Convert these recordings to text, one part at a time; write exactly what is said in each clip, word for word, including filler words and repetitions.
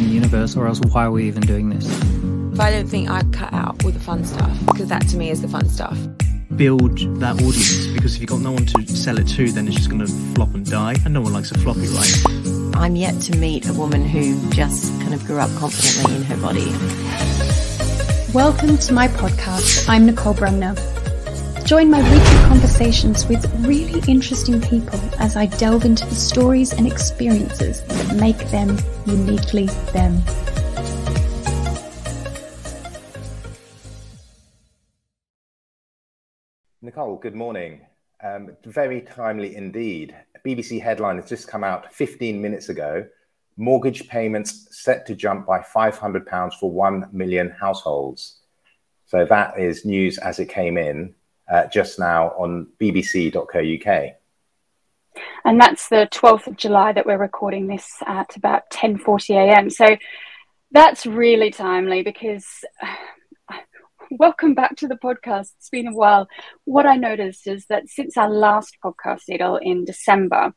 in the universe, or else why are we even doing this? I don't think I cut out all the fun stuff, because that to me is the fun stuff. Build that audience, because if you've got no one to sell it to, then it's just going to flop and die, and no one likes a floppy, right? I'm yet to meet a woman who just kind of grew up confidently in her body. Welcome to my podcast. I'm Nicole Brumner. Join my weekly conversations with really interesting people as I delve into the stories and experiences that make them uniquely them. Nicole, good morning. Um, very timely indeed. A B B C headline has just come out fifteen minutes ago. Mortgage payments set to jump by five hundred pounds for one million households. So that is news as it came in uh, just now on b b c dot co dot u k. And that's the twelfth of July that we're recording this at about ten forty a m. So that's really timely because... Welcome back to the podcast. It's been a while. What I noticed is that since our last podcast, Edel, in December,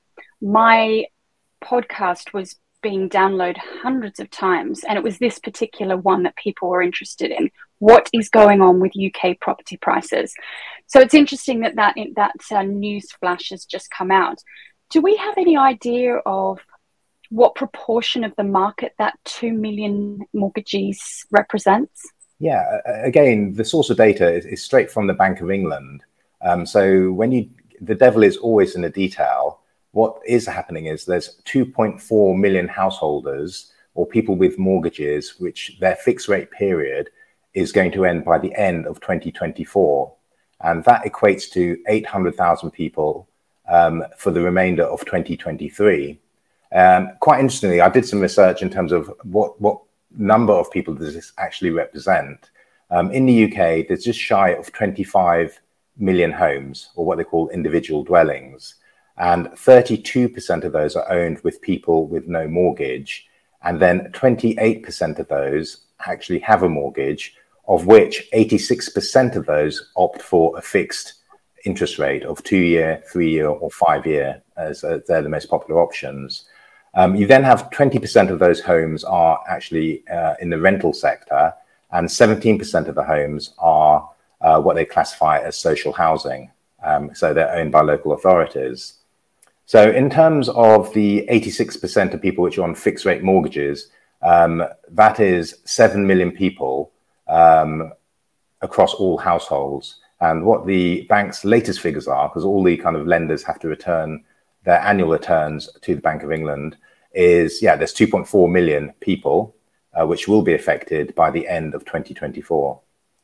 my podcast was being downloaded hundreds of times. And it was this particular one that people were interested in. What is going on with U K property prices? So it's interesting that that, that uh, news flash has just come out. Do we have any idea of what proportion of the market that two million mortgagees represents? Yeah, again, the source of data is, is straight from the Bank of England. Um, so when you, the devil is always in the detail. What is happening is there's two point four million householders or people with mortgages, which their fixed rate period is going to end by the end of twenty twenty-four. And that equates to eight hundred thousand people um, for the remainder of twenty twenty-three. Um, quite interestingly, I did some research in terms of what, what number of people does this actually represent. Um, in the U K, there's just shy of twenty-five million homes, or what they call individual dwellings. And thirty-two percent of those are owned with people with no mortgage. And then twenty-eight percent of those actually have a mortgage, of which eighty-six percent of those opt for a fixed interest rate of two-year, three-year, or five-year, as uh, they're the most popular options. Um, you then have twenty percent of those homes are actually uh, in the rental sector, and seventeen percent of the homes are uh, what they classify as social housing. Um, so they're owned by local authorities. So in terms of the eighty-six percent of people which are on fixed rate mortgages, um, that is seven million people um, across all households. And what the bank's latest figures are, because all the kind of lenders have to return their annual returns to the Bank of England, is, yeah, there's two point four million people uh, which will be affected by the end of twenty twenty-four.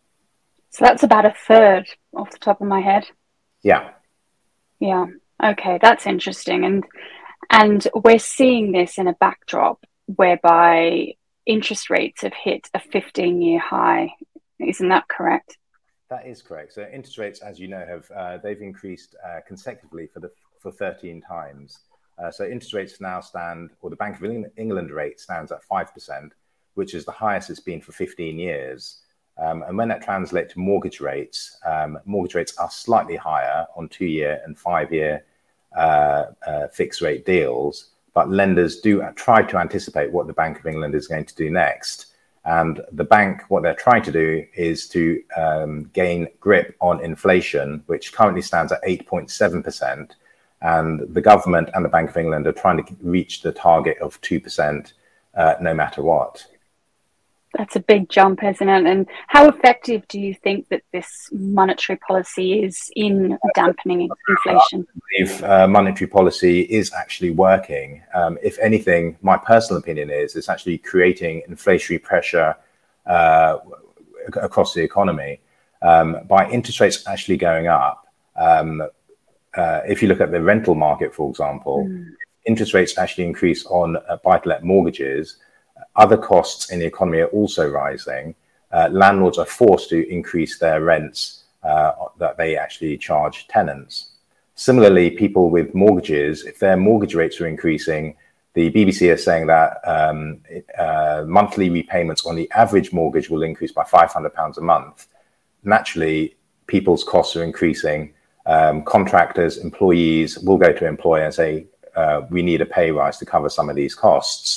So that's about a third off the top of my head. Yeah. Yeah. Okay, that's interesting. And and we're seeing this in a backdrop whereby interest rates have hit a fifteen-year high. Isn't that correct? That is correct. So interest rates, as you know, have uh, they've increased uh, consecutively for the for thirteen times. Uh, so interest rates now stand, or the Bank of England rate stands at five percent, which is the highest it's been for fifteen years. Um, and when that translates to mortgage rates, um, mortgage rates are slightly higher on two-year and five-year uh, uh, fixed rate deals, but lenders do try to anticipate what the Bank of England is going to do next. And the bank, what they're trying to do is to um, gain grip on inflation, which currently stands at eight point seven percent. And the government and the Bank of England are trying to reach the target of two percent uh, no matter what. That's a big jump, isn't it? And how effective do you think that this monetary policy is in dampening inflation? I believe uh, monetary policy is actually working. Um, if anything, my personal opinion is it's actually creating inflationary pressure uh, across the economy. Um, by interest rates actually going up, um, uh, if you look at the rental market, for example, mm. interest rates actually increase on uh, buy-to-let mortgages. Other costs in the economy are also rising. Uh, landlords are forced to increase their rents uh, that they actually charge tenants. Similarly, people with mortgages, if their mortgage rates are increasing, the B B C is saying that um, uh, monthly repayments on the average mortgage will increase by five hundred pounds a month. Naturally, people's costs are increasing. Um, contractors, employees will go to employer and say, uh, we need a pay rise to cover some of these costs.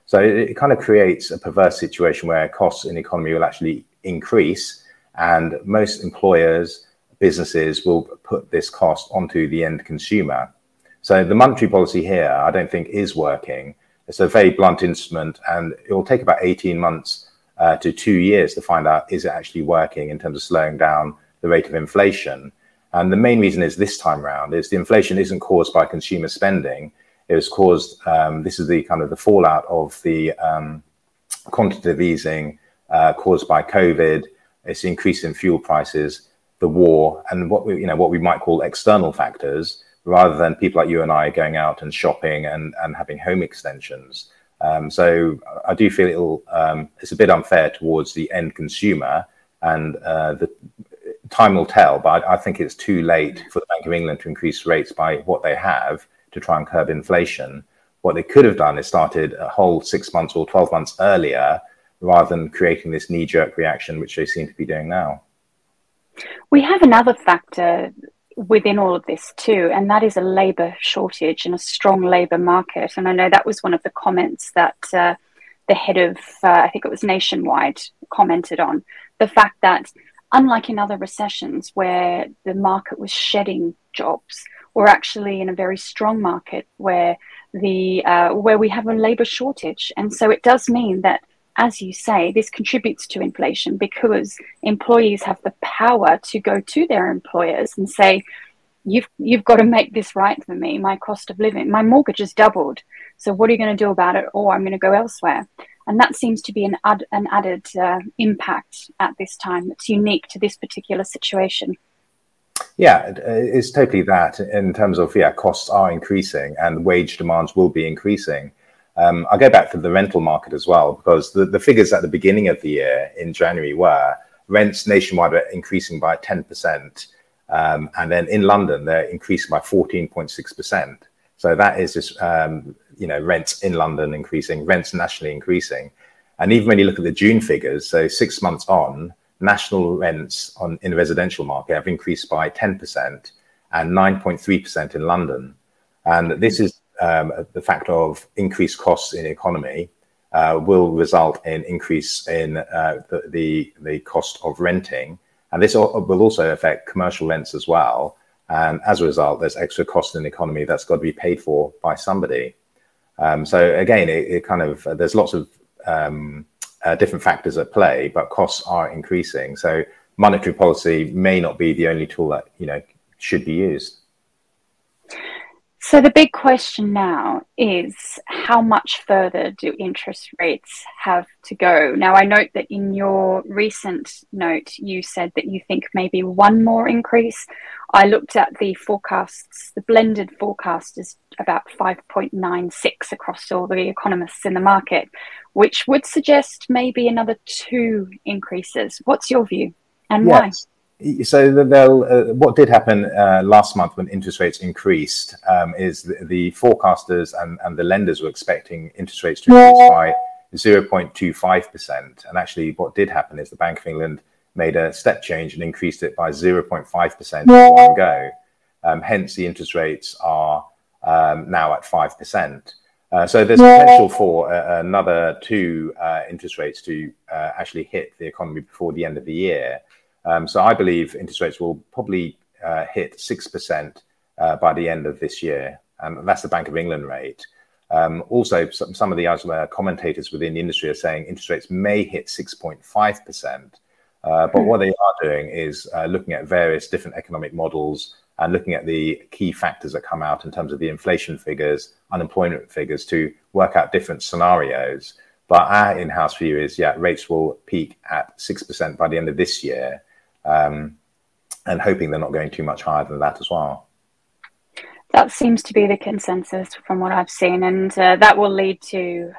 So it, it kind of creates a perverse situation where costs in the economy will actually increase, and most employers, businesses will put this cost onto the end consumer. So the monetary policy here, I don't think is working. It's a very blunt instrument, and it will take about eighteen months uh, to two years to find out, is it actually working in terms of slowing down the rate of inflation? And the main reason is this time around is the inflation isn't caused by consumer spending. It was caused, um, this is the kind of the fallout of the um, quantitative easing uh, caused by COVID. It's the increase in fuel prices, the war, and what we, you know, what we might call external factors, rather than people like you and I going out and shopping and, and having home extensions. Um, so I do feel it'll, um, it's a bit unfair towards the end consumer, and uh, the time will tell, but I, I think it's too late for the Bank of England to increase rates by what they have to try and curb inflation. What they could have done is started a whole six months or twelve months earlier, rather than creating this knee-jerk reaction, which they seem to be doing now. We have another factor within all of this too, and that is a labour shortage and a strong labour market. And I know that was one of the comments that uh, the head of, uh, I think it was Nationwide, commented on, the fact that unlike in other recessions where the market was shedding jobs, we're actually in a very strong market where the uh, where we have a labour shortage. And so it does mean that, as you say, this contributes to inflation, because employees have the power to go to their employers and say, you've you've got to make this right for me. My cost of living, my mortgage has doubled. So what are you going to do about it? Or I'm going to go elsewhere. And that seems to be an, ad, an added uh, impact at this time that's unique to this particular situation. Yeah, it's totally that in terms of, yeah, costs are increasing and wage demands will be increasing. Um, I'll go back to the rental market as well, because the, the figures at the beginning of the year in January were rents nationwide are increasing by ten percent. Um, and then in London, they're increasing by fourteen point six percent. So that is just, um, you know, rents in London increasing, rents nationally increasing. And even when you look at the June figures, so six months on, national rents on in the residential market have increased by ten percent and nine point three percent in London. And this is um, the fact of increased costs in the economy uh, will result in increase in uh, the, the, the cost of renting. And this will also affect commercial rents as well. And as a result, there's extra cost in the economy that's got to be paid for by somebody. Um, so again, it, it kind of, uh, there's lots of um, uh, different factors at play, but costs are increasing. So monetary policy may not be the only tool that, you know, should be used. So the big question now is, how much further do interest rates have to go? Now, I note that in your recent note, you said that you think maybe one more increase. I looked at the forecasts, the blended forecast is about five point nine six across all the economists in the market, which would suggest maybe another two increases. What's your view, and yes. why? So they'll, uh, what did happen uh, last month when interest rates increased um, is the, the forecasters and, and the lenders were expecting interest rates to increase by zero point two five percent. And actually what did happen is the Bank of England made a step change and increased it by zero point five percent in one go. Um, hence the interest rates are um, now at five percent. Uh, so there's potential for uh, another two uh, interest rates to uh, actually hit the economy before the end of the year. Um, so I believe interest rates will probably uh, hit six percent uh, by the end of this year. And that's the Bank of England rate. Um, also, some, some of the other commentators within the industry are saying interest rates may hit six point five percent. Uh, but what they are doing is uh, looking at various different economic models and looking at the key factors that come out in terms of the inflation figures, unemployment figures, to work out different scenarios. But our in-house view is, yeah, rates will peak at six percent by the end of this year. Um, and hoping they're not going too much higher than that as well. That seems to be the consensus from what I've seen, and uh, that will lead to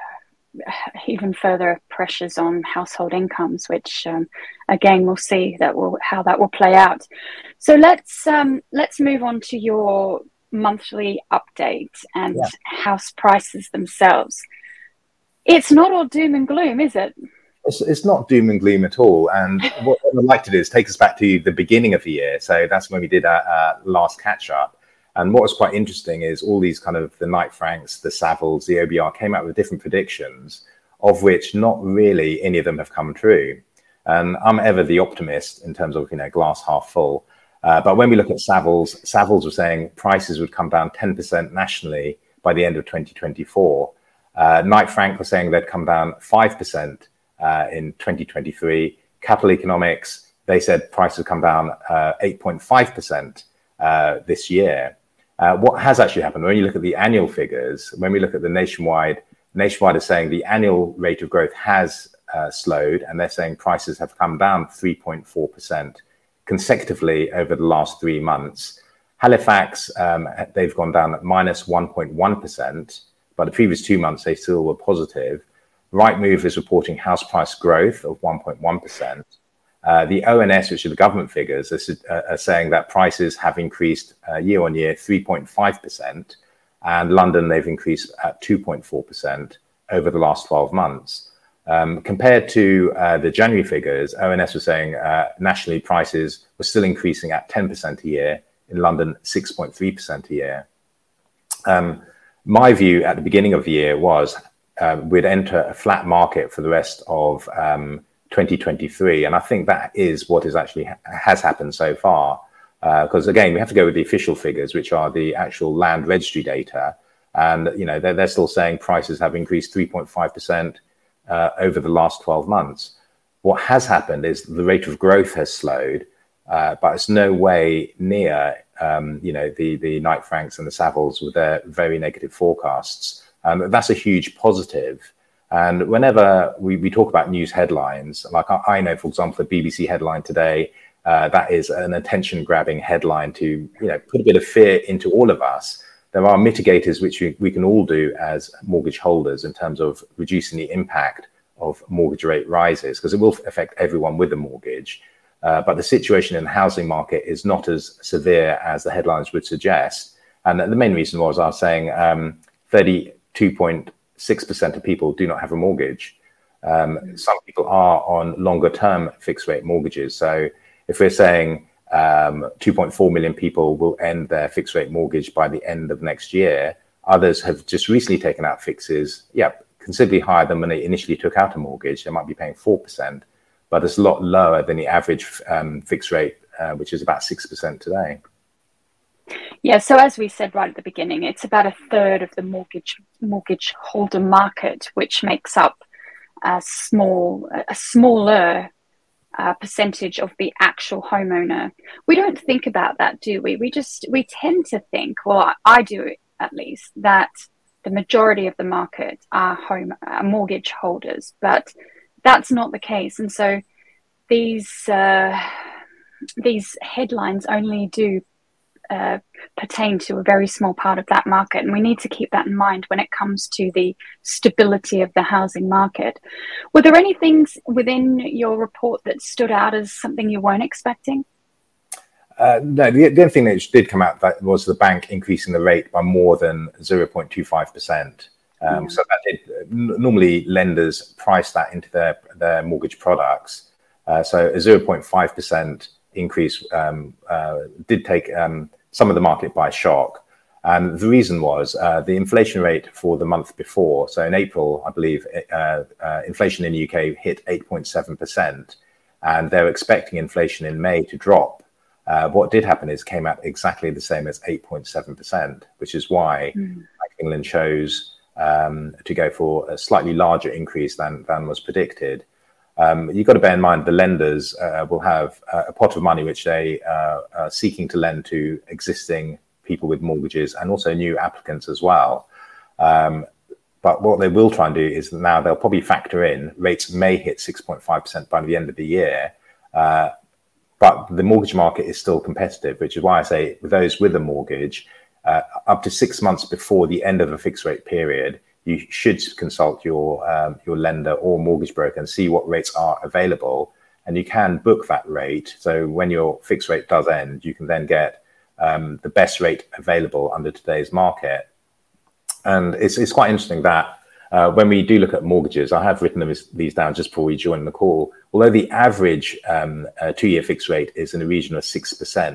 even further pressures on household incomes, which um, again we'll see that will how that will play out. So let's um, let's move on to your monthly update and yeah. house prices themselves. It's not all doom and gloom, is it? It's, it's not doom and gloom at all. And what I'd like to do is take us back to the beginning of the year. So that's when we did our, our last catch up. And what was quite interesting is all these kind of the Knight Franks, the Savills, the O B R came out with different predictions, of which not really any of them have come true. And I'm ever the optimist in terms of, you know, glass half full. Uh, but when we look at Savills, Savills were saying prices would come down ten percent nationally by the end of twenty twenty-four. Uh, Knight Frank was saying they'd come down five percent uh, in twenty twenty-three. Capital Economics, they said prices would come down uh, eight point five percent uh, this year. Uh, what has actually happened, when you look at the annual figures, when we look at the nationwide, nationwide is saying the annual rate of growth has uh, slowed, and they're saying prices have come down three point four percent consecutively over the last three months. Halifax, um, they've gone down at minus one point one percent, but the previous two months they still were positive. Rightmove is reporting house price growth of one point one percent. Uh, the O N S, which are the government figures, are, uh, are saying that prices have increased uh, year on year three point five percent, and London, they've increased at two point four percent over the last twelve months. Um, compared to uh, the January figures, O N S was saying uh, nationally prices were still increasing at ten percent a year, in London six point three percent a year. Um, my view at the beginning of the year was uh, we'd enter a flat market for the rest of um, twenty twenty-three, and I think that is what is actually ha- has happened so far. Because uh, again, we have to go with the official figures, which are the actual land registry data, and you know they're, they're still saying prices have increased three point five percent uh, over the last twelve months. What has happened is the rate of growth has slowed, uh, but it's no way near um, you know the the Knight Franks and the Savills with their very negative forecasts. Um, that's a huge positive. And whenever we, we talk about news headlines, like I, I know, for example, the B B C headline today, uh, that is an attention-grabbing headline to, you know, put a bit of fear into all of us. There are mitigators which we, we can all do as mortgage holders in terms of reducing the impact of mortgage rate rises, because it will affect everyone with a mortgage. Uh, but the situation in the housing market is not as severe as the headlines would suggest. And the main reason was I was saying um, thirty-two point six percent of people do not have a mortgage. Um, some people are on longer term fixed rate mortgages. So if we're saying um, two point four million people will end their fixed rate mortgage by the end of next year, others have just recently taken out fixes, yeah, considerably higher than when they initially took out a mortgage. They might be paying four percent, but it's a lot lower than the average um, fixed rate, uh, which is about six percent today. Yeah, so as we said right at the beginning, it's about a third of the mortgage mortgage holder market, which makes up a small, a smaller uh, percentage of the actual homeowner. We don't think about that, do we? We just we tend to think, well, I do at least, that the majority of the market are home are mortgage holders, but that's not the case. And so these uh, these headlines only do Uh, pertain to a very small part of that market, and we need to keep that in mind when it comes to the stability of the housing market. Were there any things within your report that stood out as something you weren't expecting? Uh, no, the, the only thing that did come out that was the bank increasing the rate by more than zero point two five percent. Um, yeah. So that did, normally lenders price that into their their mortgage products. Uh, so a zero point five percent increase um, uh, did take um, some of the market by shock. And the reason was uh, the inflation rate for the month before. So in April, I believe uh, uh, inflation in the U K hit eight point seven percent, and they're expecting inflation in May to drop. Uh, what did happen is came out exactly the same as eight point seven percent, which is why mm. Bank of England chose um, to go for a slightly larger increase than, than was predicted. Um, you've got to bear in mind the lenders uh, will have uh, a pot of money which they uh, are seeking to lend to existing people with mortgages and also new applicants as well. Um, but what they will try and do is now they'll probably factor in rates may hit six point five percent by the end of the year. Uh, but the mortgage market is still competitive, which is why I say with those with a mortgage, uh, up to six months before the end of a fixed rate period, you should consult your um, your lender or mortgage broker and see what rates are available, and you can book that rate. So when your fixed rate does end, you can then get um, the best rate available under today's market. And it's it's quite interesting that uh, when we do look at mortgages, I have written them as, these down just before we join the call. Although the average um, uh, two-year fixed rate is in the region of six percent,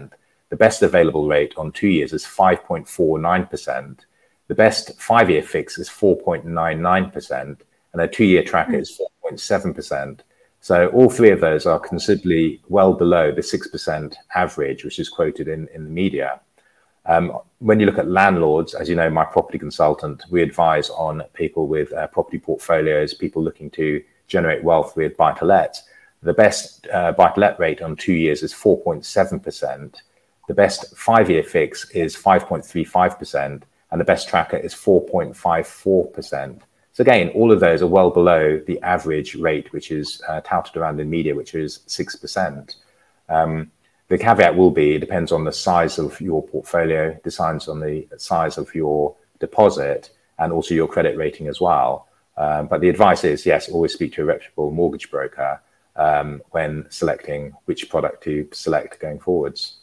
the best available rate on two years is five point four nine percent. The best five-year fix is four point nine nine percent, and a two-year tracker is four point seven percent. So all three of those are considerably well below the six percent average, which is quoted in, in the media. Um, when you look at landlords, as you know, my property consultant, we advise on people with uh, property portfolios, people looking to generate wealth with buy-to-let. The best uh, buy-to-let rate on two years is four point seven percent. The best five-year fix is five point three five percent, and the best tracker is four point five four percent. So again, all of those are well below the average rate, which is uh, touted around in media, which is six percent. Um, the caveat will be, it depends on the size of your portfolio, decides on the size of your deposit, and also your credit rating as well. Um, but the advice is, yes, always speak to a reputable mortgage broker um, when selecting which product to select going forwards.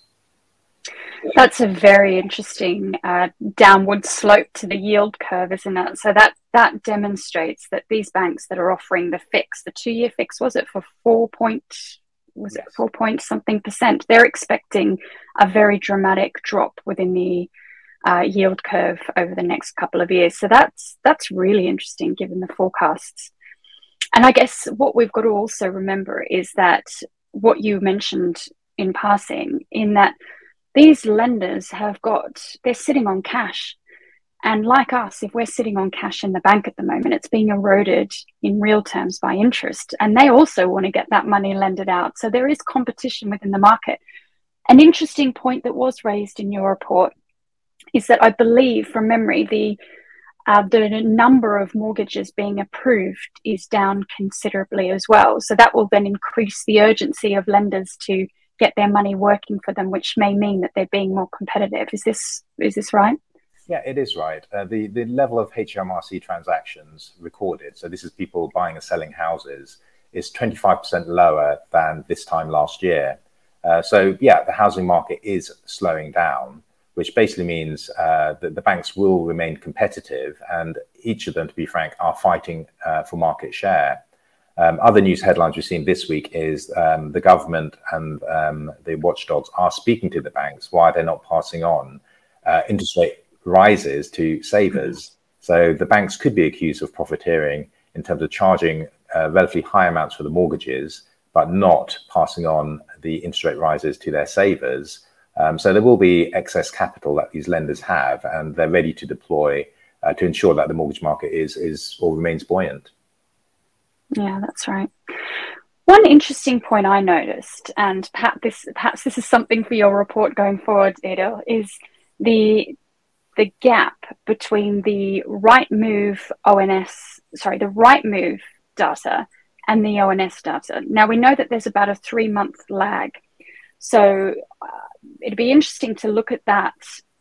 That's a very interesting uh, downward slope to the yield curve, isn't it? So that that demonstrates that these banks that are offering the fix, the two-year fix, was it for four point, was yes. it four point something percent? They're expecting a very dramatic drop within the uh, yield curve over the next couple of years. So that's that's really interesting given the forecasts. And I guess what we've got to also remember is that what you mentioned in passing, in that these lenders have got, they're sitting on cash. And like us, if we're sitting on cash in the bank at the moment, it's being eroded in real terms by interest. And they also want to get that money lended out. So there is competition within the market. An interesting point that was raised in your report is that I believe, from memory, the uh, the number of mortgages being approved is down considerably as well. So that will then increase the urgency of lenders to get their money working for them, which may mean that they're being more competitive. Is this is this right? Yeah, it is right. Uh, the, the level of H M R C transactions recorded, so this is people buying and selling houses, is twenty-five percent lower than this time last year. Uh, so yeah, the housing market is slowing down, which basically means uh, that the banks will remain competitive, and each of them, to be frank, are fighting uh, for market share. Um, other news headlines we've seen this week is um, the government and um, the watchdogs are speaking to the banks why they're not passing on uh, interest rate rises to savers. So the banks could be accused of profiteering in terms of charging uh, relatively high amounts for the mortgages, but not passing on the interest rate rises to their savers. Um, so there will be excess capital that these lenders have, and they're ready to deploy uh, to ensure that the mortgage market is is or remains buoyant. Yeah, that's right. One interesting point I noticed, and perhaps this perhaps this is something for your report going forward, Edel, is the the gap between the Rightmove O N S, sorry, the Rightmove data and the O N S data. Now we know that there's about a three month lag, so uh, it'd be interesting to look at that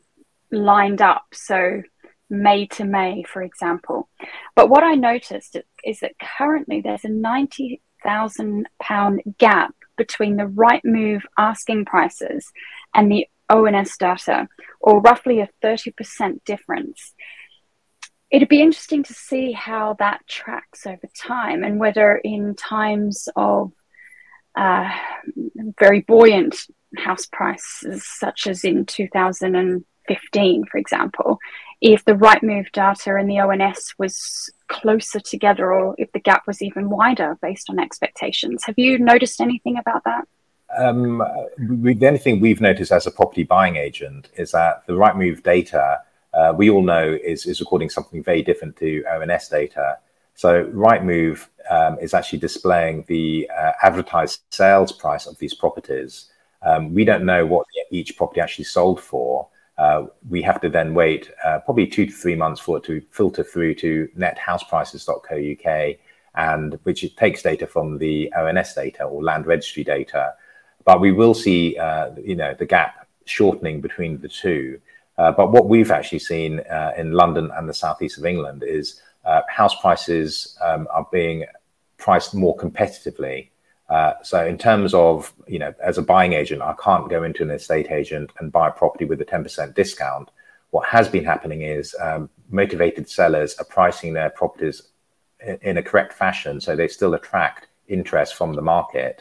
lined up. So May to May, for example. But what I noticed is that currently there's a ninety thousand pound gap between the Rightmove asking prices and the O N S data, or roughly a thirty percent difference. It'd be interesting to see how that tracks over time, and whether in times of uh, very buoyant house prices, such as in two thousand fifteen, for example, if the Rightmove data and the O N S was closer together, or if the gap was even wider based on expectations. Have you noticed anything about that? Um, we, the only thing we've noticed as a property buying agent is that the Rightmove data, uh, we all know, is, is recording something very different to O N S data. So Rightmove um, is actually displaying the uh, advertised sales price of these properties. Um, we don't know what each property actually sold for. Uh, we have to then wait uh, probably two to three months for it to filter through to net house prices dot co dot U K, and which it takes data from the O N S data or land registry data. But we will see, uh, you know, the gap shortening between the two. Uh, but what we've actually seen uh, in London and the southeast of England is uh, house prices um, are being priced more competitively. Uh, so in terms of, you know, as a buying agent, I can't go into an estate agent and buy a property with a ten percent discount. What has been happening is um, motivated sellers are pricing their properties in, in a correct fashion, so they still attract interest from the market.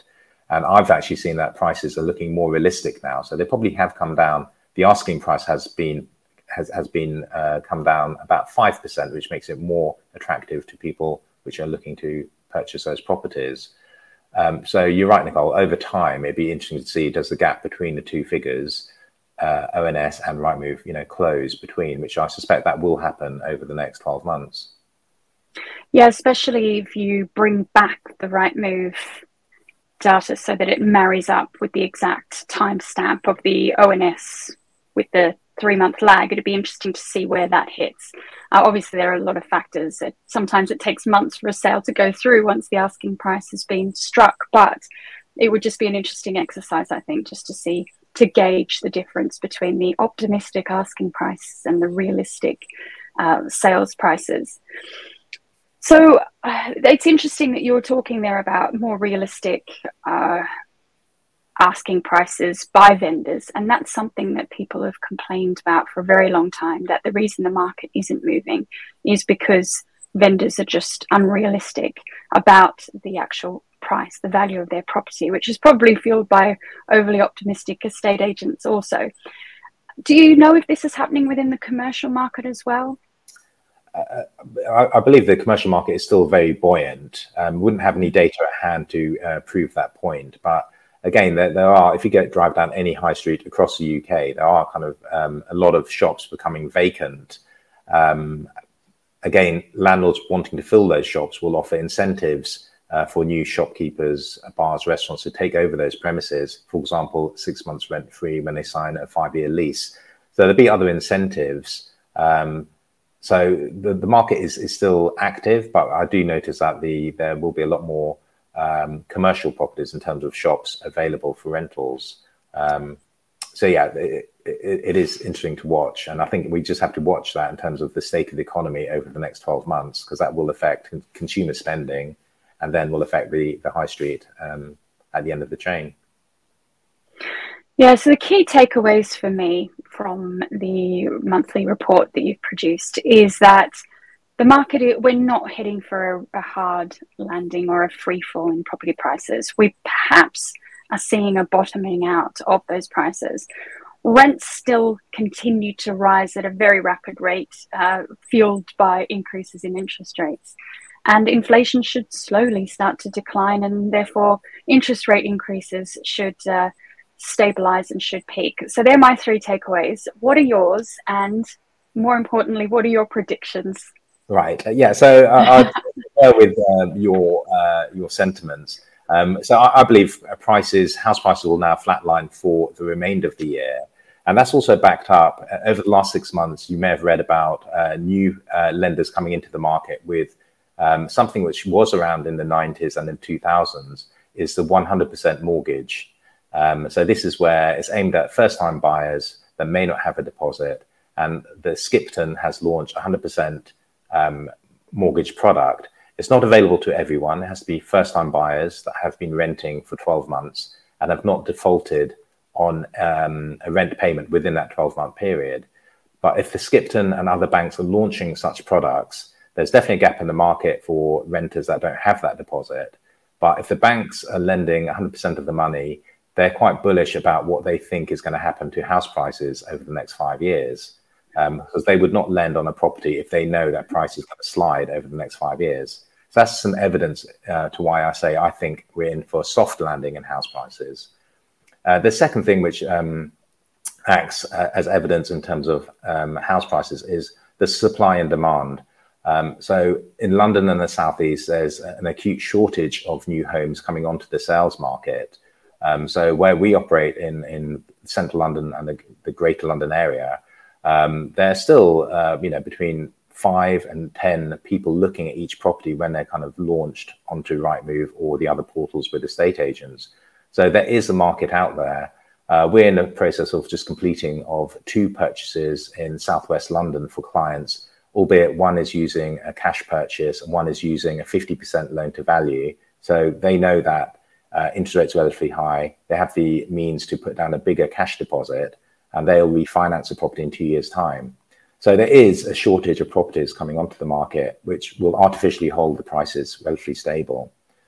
And I've actually seen that prices are looking more realistic now. So they probably have come down. The asking price has been has, has been uh, come down about five percent, which makes it more attractive to people which are looking to purchase those properties. Um, so you're right, Nicole, over time, it'd be interesting to see, does the gap between the two figures, uh, O N S and Rightmove, you know, close between, which I suspect that will happen over the next twelve months. Yeah, especially if you bring back the Rightmove data so that it marries up with the exact timestamp of the O N S with the three-month lag. It'd be interesting to see where that hits. Uh, obviously, there are a lot of factors. It, sometimes it takes months for a sale to go through once the asking price has been struck, but it would just be an interesting exercise, I think, just to see, to gauge the difference between the optimistic asking prices and the realistic uh, sales prices. So uh, it's interesting that you're talking there about more realistic uh, asking prices by vendors. And that's something that people have complained about for a very long time, that the reason the market isn't moving is because vendors are just unrealistic about the actual price, the value of their property, which is probably fueled by overly optimistic estate agents also. Do you know if this is happening within the commercial market as well? Uh, I, I believe the commercial market is still very buoyant. Um, wouldn't have any data at hand to uh, prove that point. But again, there, there are, if you get drive down any high street across the U K, there are kind of um, a lot of shops becoming vacant. Um, again, landlords wanting to fill those shops will offer incentives uh, for new shopkeepers, bars, restaurants to take over those premises. For example, six months rent free when they sign a five-year lease. So there'll be other incentives. Um, So the, the market is, is still active, but I do notice that the there will be a lot more um, commercial properties in terms of shops available for rentals. Um, so yeah, it, it, it is interesting to watch. And I think we just have to watch that in terms of the state of the economy over the next twelve months, because that will affect con- consumer spending and then will affect the, the high street um, at the end of the chain. Yeah, so the key takeaways for me from the monthly report that you've produced is that the market, we're not heading for a, a hard landing or a free fall in property prices. We perhaps are seeing a bottoming out of those prices. Rents still continue to rise at a very rapid rate, uh, fueled by increases in interest rates. And inflation should slowly start to decline, and therefore interest rate increases should uh, stabilize and should peak. So they're my three takeaways. What are yours? And more importantly, what are your predictions? Right. Uh, yeah. So uh, I'd go with uh, your uh, your sentiments. Um, so I, I believe prices, house prices, will now flatline for the remainder of the year, and that's also backed up uh, over the last six months. You may have read about uh, new uh, lenders coming into the market with um, something which was around in the nineties and in two thousands, is the one hundred percent mortgage. Um, so this is where it's aimed at first-time buyers that may not have a deposit, and the Skipton has launched one hundred percent um, mortgage product. It's not available to everyone. It has to be first-time buyers that have been renting for twelve months and have not defaulted on um, a rent payment within that twelve-month period. But if the Skipton and other banks are launching such products, there's definitely a gap in the market for renters that don't have that deposit. But if the banks are lending one hundred percent of the money, they're quite bullish about what they think is going to happen to house prices over the next five years, um, because they would not lend on a property if they know that price is going to slide over the next five years. So that's some evidence uh, to why I say I think we're in for a soft landing in house prices. Uh, the second thing which um, acts uh, as evidence in terms of um, house prices is the supply and demand. Um, so in London and the Southeast, there's an acute shortage of new homes coming onto the sales market. Um, so where we operate in, in central London and the, the greater London area, um, there's still, uh, you know, between five and ten people looking at each property when they're kind of launched onto Rightmove or the other portals with estate agents. So there is a market out there. Uh, we're in the process of just completing of two purchases in southwest London for clients, albeit one is using a cash purchase and one is using a fifty percent loan to value. So they know that Uh, interest rates are relatively high. They have the means to put down a bigger cash deposit, and they'll refinance a property in two years' time. So there is a shortage of properties coming onto the market, which will artificially hold the prices relatively stable.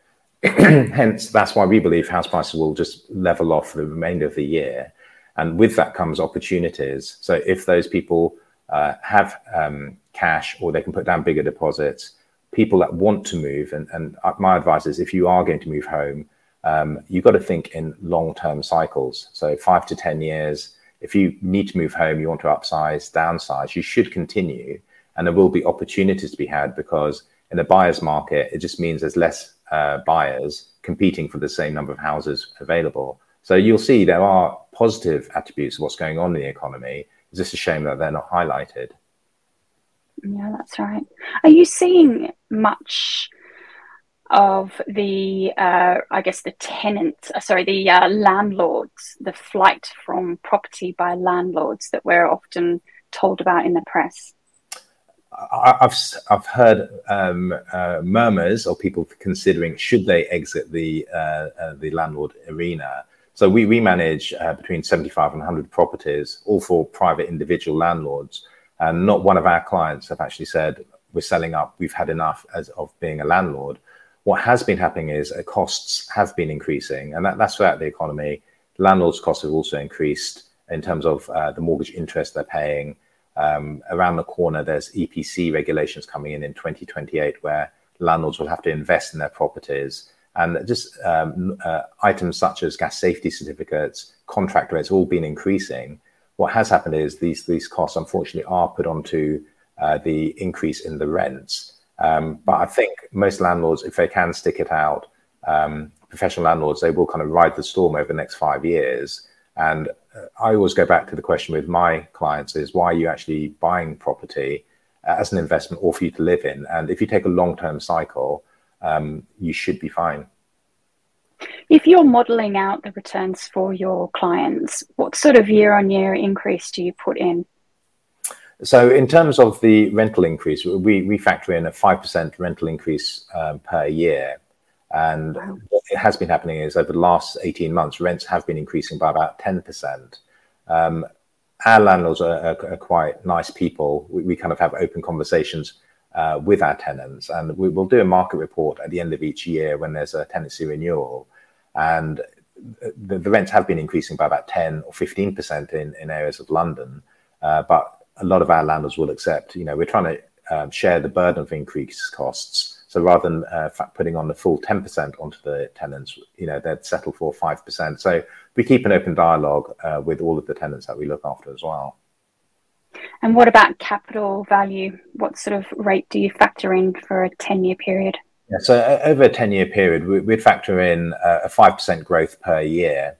Hence, that's why we believe house prices will just level off for the remainder of the year. And with that comes opportunities. So if those people uh, have um, cash, or they can put down bigger deposits, people that want to move, and, and my advice is, if you are going to move home, um, you've got to think in long-term cycles. So five to ten years, if you need to move home, you want to upsize, downsize, you should continue. And there will be opportunities to be had, because in a buyer's market, it just means there's less uh, buyers competing for the same number of houses available. So you'll see there are positive attributes of what's going on in the economy. It's just a shame that they're not highlighted. Yeah, that's right. Are you seeing much of the, uh, I guess, the tenants, uh, sorry, the uh, landlords, the flight from property by landlords that we're often told about in the press? I've I've heard um, uh, murmurs of people considering should they exit the uh, uh, the landlord arena. So we we manage uh, between seventy-five and one hundred properties, all for private individual landlords, and not one of our clients have actually said we're selling up, we've had enough as of being a landlord. What has been happening is uh, costs have been increasing, and that, that's throughout the economy. Landlords' costs have also increased in terms of uh, the mortgage interest they're paying. Um, around the corner, there's E P C regulations coming in in twenty twenty-eight, where landlords will have to invest in their properties. And just um, uh, items such as gas safety certificates, contract rates, all been increasing. What has happened is these these costs, unfortunately, are put onto uh, the increase in the rents. Um, but I think most landlords, if they can stick it out, um, professional landlords, they will kind of ride the storm over the next five years. And I always go back to the question with my clients is, why are you actually buying property as an investment or for you to live in? And if you take a long-term cycle, um, you should be fine. If you're modelling out the returns for your clients, what sort of year-on-year increase do you put in? So in terms of the rental increase, we, we factor in a five percent rental increase um, per year. And wow. What has been happening is over the last eighteen months, rents have been increasing by about ten percent. Um, our landlords are, are, are quite nice people. We, we kind of have open conversations uh, with our tenants, and we will do a market report at the end of each year when there's a tenancy renewal. And the, the rents have been increasing by about ten or fifteen percent in, in areas of London. Uh, but a lot of our landlords will accept, you know, we're trying to um, share the burden of increased costs. So rather than uh, putting on the full ten percent onto the tenants, you know, they'd settle for five percent. So we keep an open dialogue uh, with all of the tenants that we look after as well. And what about capital value? What sort of rate do you factor in for a ten-year period? Yeah, so uh, over a ten-year period, we, we'd factor in uh, a five percent growth per year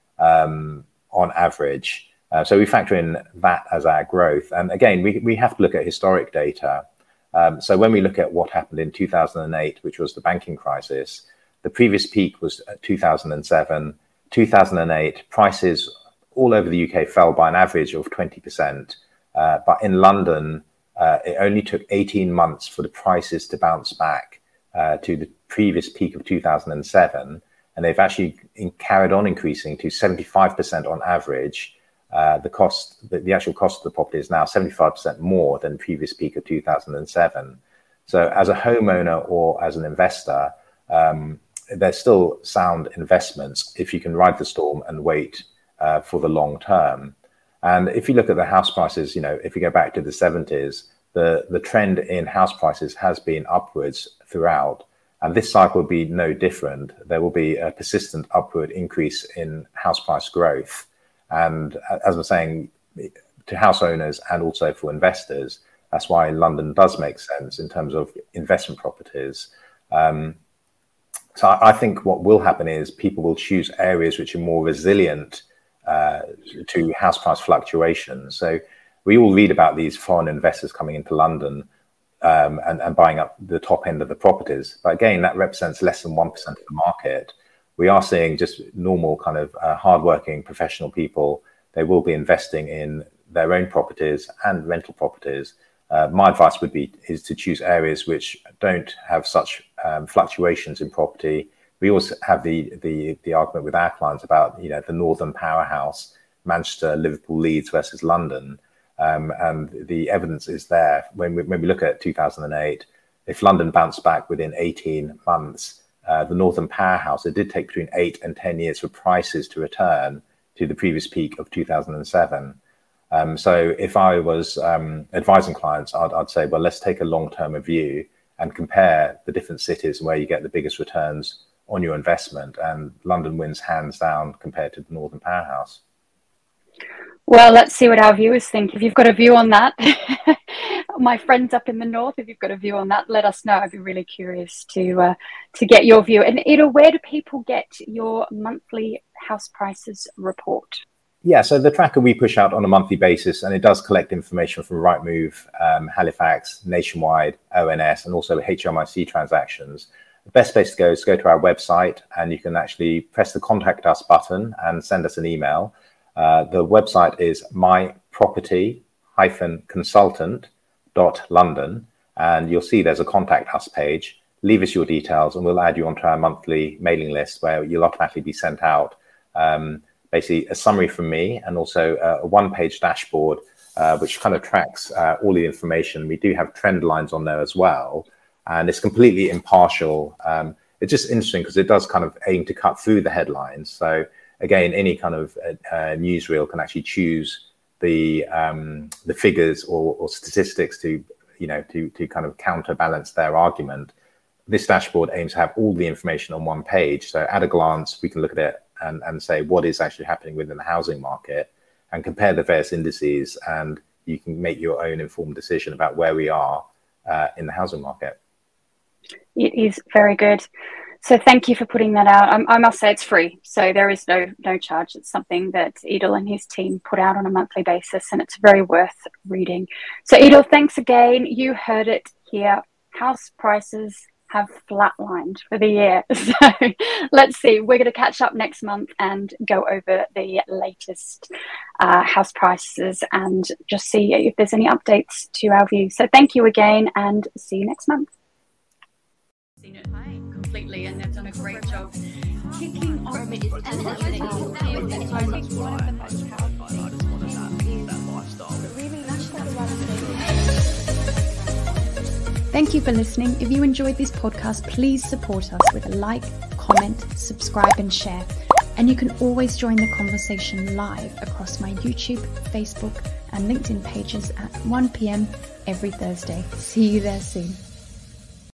um, on average. Uh, so we factor in that as our growth. And again, we, we have to look at historic data. Um, so when we look at what happened in two thousand eight, which was the banking crisis, the previous peak was two thousand seven. two thousand eight, prices all over the U K fell by an average of twenty percent. Uh, but in London, uh, it only took eighteen months for the prices to bounce back uh, to the previous peak of two thousand seven. And they've actually in, carried on increasing to seventy-five percent on average. Uh, the cost, the, the actual cost of the property is now seventy-five percent more than previous peak of two thousand seven. So as a homeowner or as an investor, um, there's still sound investments if you can ride the storm and wait uh, for the long term. And if you look at the house prices, you know, if you go back to the seventies, the, the trend in house prices has been upwards throughout. And this cycle will be no different. There will be a persistent upward increase in house price growth. And as I'm saying, to house owners and also for investors, that's why London does make sense in terms of investment properties. Um, so I, I think what will happen is people will choose areas which are more resilient uh, to house price fluctuations. So we all read about these foreign investors coming into London um, and, and buying up the top end of the properties. But again, that represents less than one percent of the market. We are seeing just normal kind of uh, hardworking professional people. They will be investing in their own properties and rental properties. Uh, my advice would be is to choose areas which don't have such um, fluctuations in property. We also have the, the the argument with our clients about, you know, the northern powerhouse, Manchester, Liverpool, Leeds versus London. Um, and the evidence is there. When we, when we look at two thousand eight, if London bounced back within eighteen months, uh, the Northern Powerhouse, it did take between eight and ten years for prices to return to the previous peak of two thousand seven. Um, so if I was um, advising clients, I'd, I'd say, well, let's take a long-term view and compare the different cities where you get the biggest returns on your investment. And London wins hands down compared to the Northern Powerhouse. Well, let's see what our viewers think. If you've got a view on that, my friends up in the north, if you've got a view on that, let us know. I'd be really curious to uh, to get your view. And Edel, where do people get your monthly house prices report? Yeah, so the tracker we push out on a monthly basis, and it does collect information from Rightmove, um, Halifax, Nationwide, O N S, and also H M I C transactions. The best place to go is to go to our website, and you can actually press the Contact Us button and send us an email. Uh, the website is my property dash consultant dot london, and you'll see there's a Contact Us page. Leave us your details, and we'll add you onto our monthly mailing list where you'll automatically be sent out um, basically a summary from me, and also uh, a one-page dashboard uh, which kind of tracks uh, all the information. We do have trend lines on there as well, and it's completely impartial. Um, it's just interesting because it does kind of aim to cut through the headlines. So again, any kind of uh, uh, newsreel can actually choose the um, the figures or, or statistics to, you know, to to kind of counterbalance their argument. This dashboard aims to have all the information on one page. So at a glance, we can look at it and, and say what is actually happening within the housing market and compare the various indices, and you can make your own informed decision about where we are uh, in the housing market. It is very good. So thank you for putting that out. I, I must say it's free, so there is no no charge. It's something that Edel and his team put out on a monthly basis, and it's very worth reading. So Edel, thanks again. You heard it here. House prices have flatlined for the year. So let's see. We're going to catch up next month and go over the latest uh, house prices and just see if there's any updates to our view. So thank you again, and see you next month. Seen it completely, and they've done a great job kicking off. And Thank you for listening. If you enjoyed this podcast, please support us with a like, comment, subscribe, and share. And you can always join the conversation live across my YouTube, Facebook, and LinkedIn pages at one p.m. every Thursday. See you there soon.